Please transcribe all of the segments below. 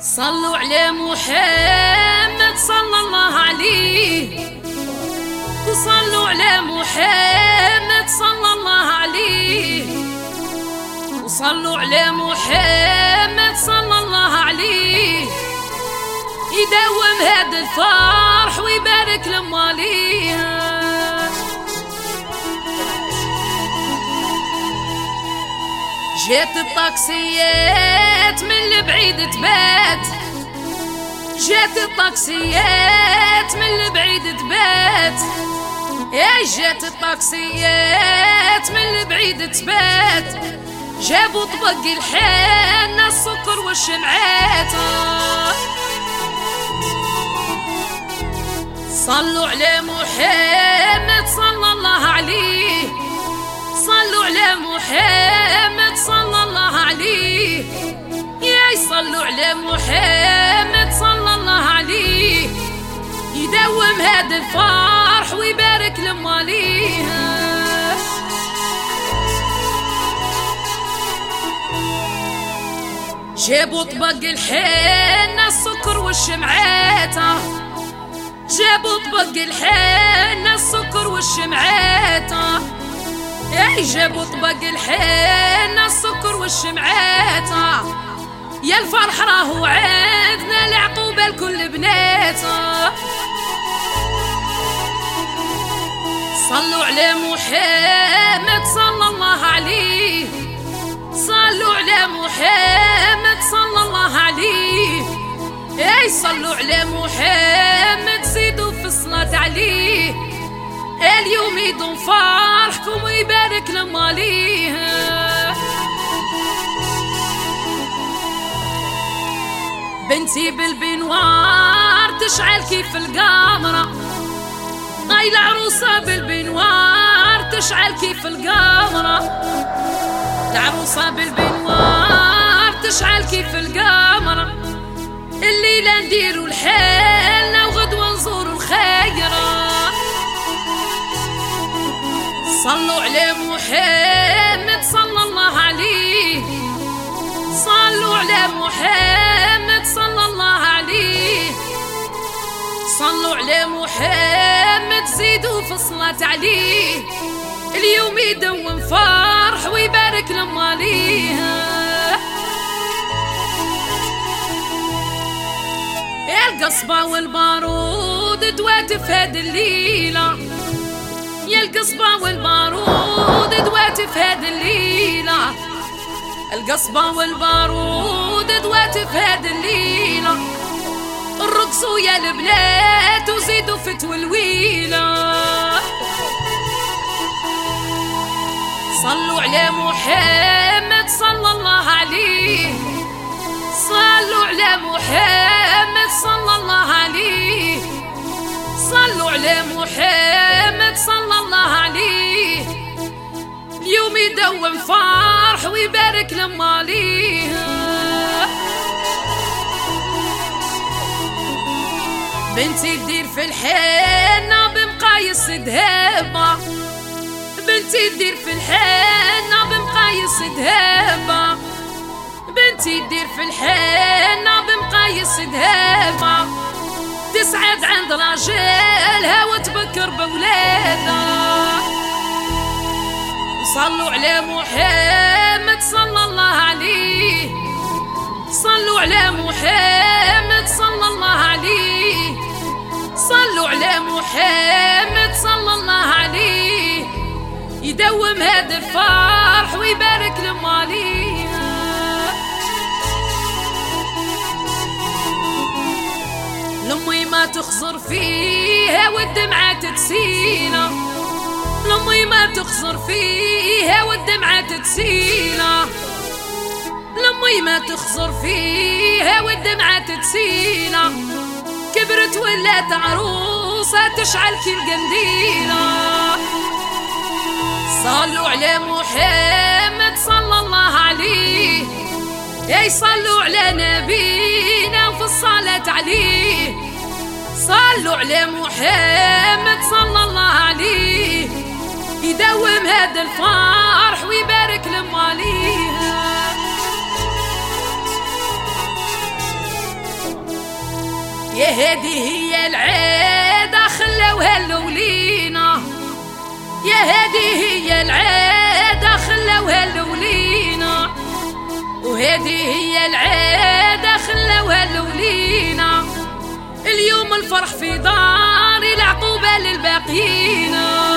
صلوا على محمد صلى الله عليه، وصلوا على محمد صلى الله عليه، وصلوا على محمد صلى الله عليه، يدوم هذا الفرح ويبارك لمواليه. جات الطاكسيات من البعيد تبات، جات الطاكسيات من البعيد تبات، يا جات الطاكسيات من البعيد تبات، جابوا طبق الحنة السكر والشمعات. صلوا على محمد صلى الله عليه، صلوا على محمد صلى الله عليه، يا يصلوا على محمد صلى الله عليه، يدوم هذا الفرح ويبارك لمواليه. جابوا طبق الحنة السكر والشمعات، جابوا طبق الحنة السكر والشمعات، يا جابوا طبق الحنة السكر والشمعات، يا الفرح راهو عندنا لعقوبة لكل بنات. صلوا على محمد صلى الله عليه، صلوا على محمد صلى الله عليه، يا صلوا على محمد زيدوا في الصلاة عليه، اليوم يدوم فرحكم ويبارك لمواليه. بنتي بالبنوار تشعل كيف القمرة، هاي العروسة بالبنوار تشعل كيف القمرة، العروسة بالبنوار تشعل كيف القمرة، الليلة نديروا الحنة وغدوة نزوروا الخيرة. صلوا على محمد صلى الله عليه، صلوا على محمد صلى الله عليه، صلوا على محمد زيدوا في الصلاة عليه، اليوم يدوم فرح ويبارك لمواليه. يا القصبة والبارود دواتف هاد الليلة، يا القصبة والبارود دواتف هاد الليلة، القصبة والبارود دواتف هاد الليلة، الرقصوا يا البنات وزيدوا في تولويلة. صلوا على محمد صلى الله عليه، صلوا على محمد صلى الله عليه، صلوا على محمد صلى الله عليه، اليوم يدوم فرح ويبارك لمواليه. بنتي تدير في الحنة بمقايس ذهبة، بنتي تدير في الحنة بمقايس ذهبة، بنتي تدير في الحنة بمقايس ذهبة، تسعد عند راجلها وتبكر بولادها. صلوا على محمد صلى الله عليه، صلوا على محمد صلى الله عليه، صلوا على محمد صلى الله عليه، يدوم هذا الفرح ويبارك لمواليه. لمي ما تخزر فيها والدمعة تتسينا، لمي ما تخزر فيها والدمعة تتسينا، لمي ما تخزر فيها والدمعة تتسينا، كبرت ولات عروسة تشعل كالقنديلة. صلوا على محمد صلى الله عليه، يا صلوا على نبينا وفي الصلاة عليه، صلوا على محمد صلى الله عليه، يدوم هذا الفرح ويبارك لمواليه. يا هادي هي العادة خلوها الأولينا، يا هادي هي العادة خلوها الأولينا، وهادي هي العادة خلوها الأولينا. اليوم الفرح في داري العقوبة للباقيين.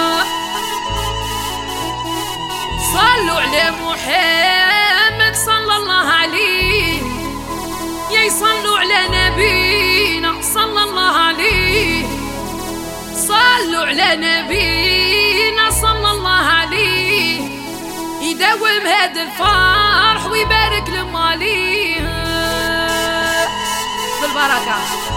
صلوا على محمد صلى الله عليه، يا يصلوا على نبينا صلى الله عليه. صلوا على نبينا صلى الله عليه، يداوم هذا الفرح ويبارك لماليه بالبركة.